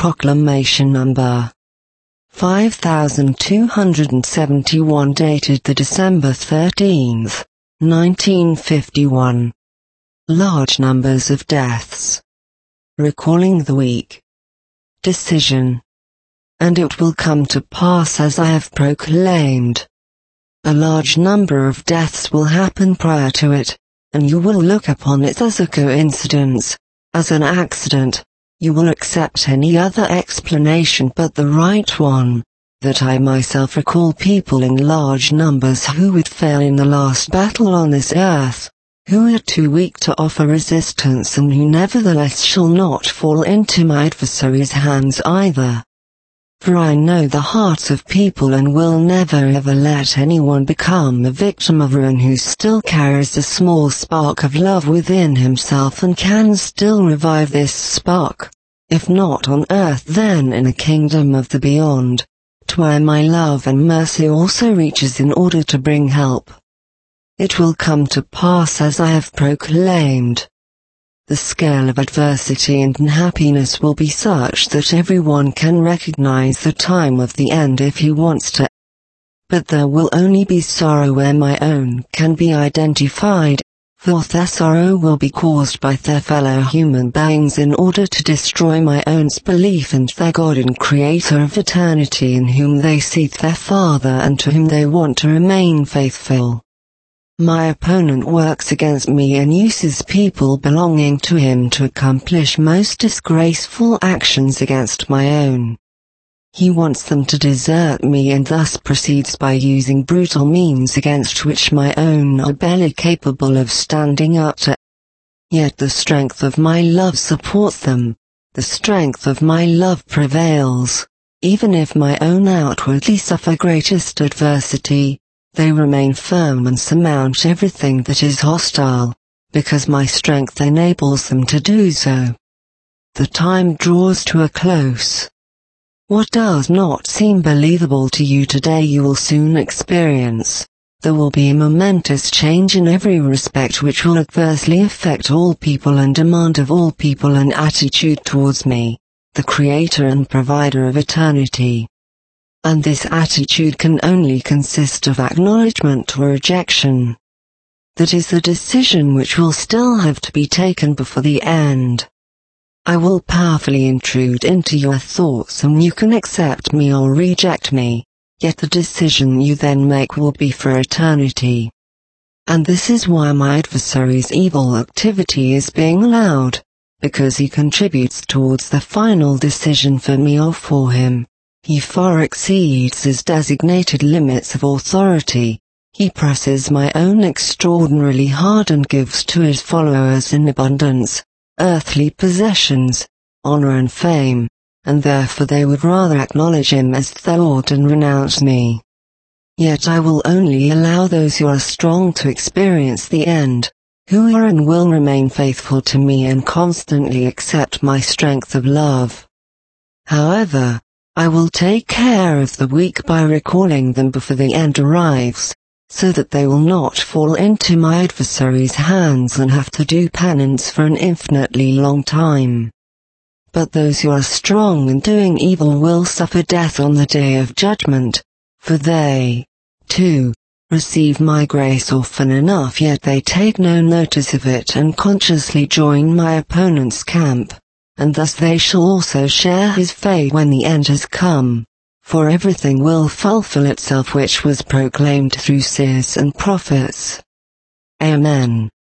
Proclamation Number 5271, dated the December 13th, 1951. Large numbers of deaths. Recalling the week. Decision. And it will come to pass as I have proclaimed. A large number of deaths will happen prior to it, and you will look upon it as a coincidence, as an accident. You will accept any other explanation but the right one, that I myself recall people in large numbers who would fail in the last battle on this earth, who are too weak to offer resistance and who nevertheless shall not fall into my adversaries' hands either. For I know the hearts of people and will never ever let anyone become a victim of ruin who still carries a small spark of love within himself and can still revive this spark, if not on earth then in a kingdom of the beyond, to where my love and mercy also reaches in order to bring help. It will come to pass as I have proclaimed. The scale of adversity and unhappiness will be such that everyone can recognize the time of the end if he wants to. But there will only be sorrow where my own can be identified, for their sorrow will be caused by their fellow human beings in order to destroy my own belief in their God and Creator of eternity, in whom they see their Father and to whom they want to remain faithful. My opponent works against me and uses people belonging to him to accomplish most disgraceful actions against my own. He wants them to desert me and thus proceeds by using brutal means against which my own are barely capable of standing up to. Yet the strength of my love supports them, the strength of my love prevails, even if my own outwardly suffer greatest adversity. They remain firm and surmount everything that is hostile, because my strength enables them to do so. The time draws to a close. What does not seem believable to you today you will soon experience. There will be a momentous change in every respect which will adversely affect all people and demand of all people an attitude towards me, the Creator and Provider of eternity. And this attitude can only consist of acknowledgement or rejection. That is the decision which will still have to be taken before the end. I will powerfully intrude into your thoughts and you can accept me or reject me, yet the decision you then make will be for eternity. And this is why my adversary's evil activity is being allowed, because he contributes towards the final decision for me or for him. He far exceeds his designated limits of authority. He presses my own extraordinarily hard and gives to his followers in abundance, earthly possessions, honor and fame, and therefore they would rather acknowledge him as their Lord and renounce me. Yet I will only allow those who are strong to experience the end, who are and will remain faithful to me and constantly accept my strength of love. However, I will take care of the weak by recalling them before the end arrives, so that they will not fall into my adversary's hands and have to do penance for an infinitely long time. But those who are strong in doing evil will suffer death on the day of judgment, for they, too, receive my grace often enough, yet they take no notice of it and consciously join my opponent's camp. And thus they shall also share his fate when the end has come, for everything will fulfill itself which was proclaimed through seers and prophets. Amen.